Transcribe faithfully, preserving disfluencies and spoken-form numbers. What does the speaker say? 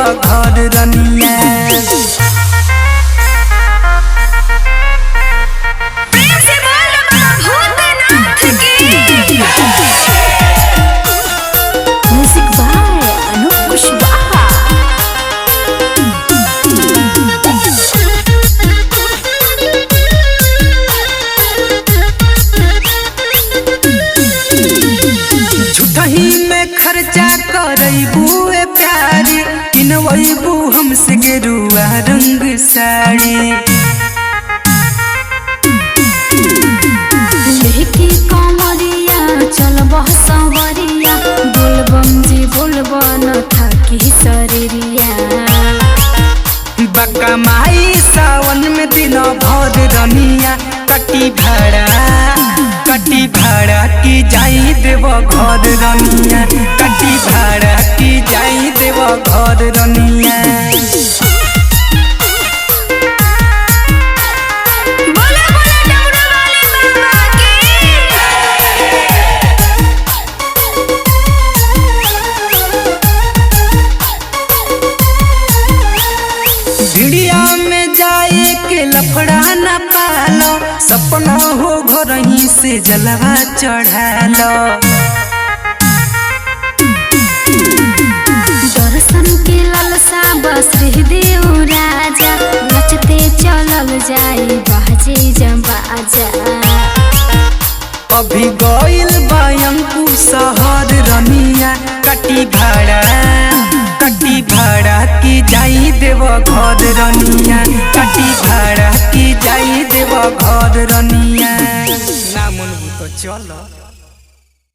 घर रनिया। खर्चा करबू ए प्यारी किनबू हमसे गेरुआ रंग साड़ी लेके कमरिया चलबह सवरिया बोलबम जी बोलबन थकी शरीरिया। बका माई सावन में दिन भर रनिया कटी भाड़ा कटी भाड़ा की जाई देव घर रनिया कटी भाड़ा की जाई देव घर रनिया। भिड़िया में जाए के लफड़ा न पालो सपना हो घर ही से जलवा चढ़ालो। दर्शन के लालसा बस देव राजा नचते चलल जाई बाजे जबाजा। अभी गइल बायंकु शहर रनिया कटी भाड़ा कटी भाड़ा की जाई देव घर रनिया कटी भाड़ा की जाई देव घर रनिया। ना मन तो चलो।